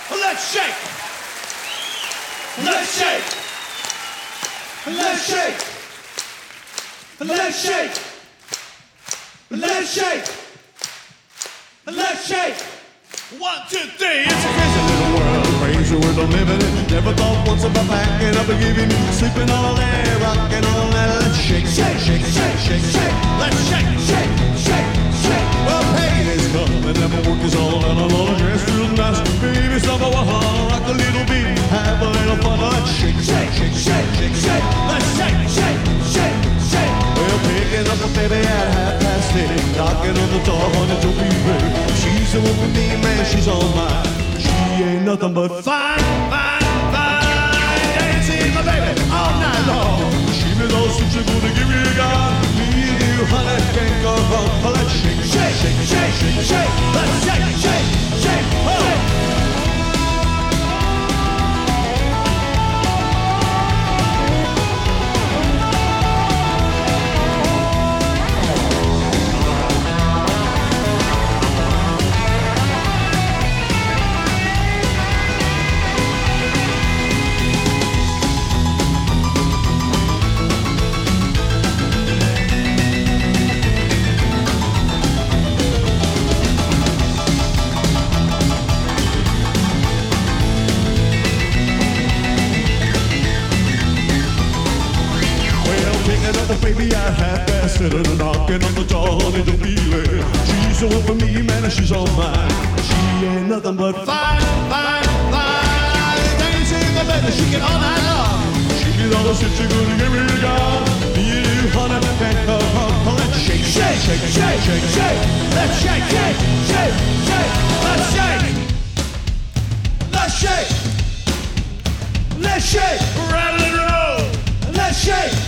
Let's shake. Let's shake. Let's shake. Let's shake. Let's shake. Let's shake. 1, 2, 3. It's a crazy little world. Crazy world I'm living in. Never thought once about backing up and giving. Sleeping all day, rocking all night. Let's shake, shake, shake, shake, shake, shake. Let's shake, shake, shake, shake. Well, pain is coming and never work is all done. I'm all dressed real nice. Baby, someone wanna rock a little bit. Have a little fun. Let's shake, shake, shake, shake, shake, shake. Let's shake, shake, shake, shake. Well, picking up a baby at 8:30. Knocking on the door, honey, don't be ready. She's the one for me, man, she's all mine. She ain't nothing but fine, fine, fine. Dancing, my baby, all night long. She knows what you're gonna give me a gun. Me and you, honey, can't go wrong. Let's shake, shake, shake, shake, shake, shake. Let's shake, shake, shake, oh. Baby, I half-assed it and knocking on the door, honey, don't be late. She's the one for me, man, and she's all mine. She ain't nothing but fine, fine, fine. Dancing, the baby, she get all night long. She get all the shit you're gonna give me a gun. Me and you, honey, can't go wrong. Let's shake, shake, shake, shake, shake, shake. Let's shake, shake, shake, shake. Let's shake. Let's shake. Let's shake. Rattle and roll. Let's shake.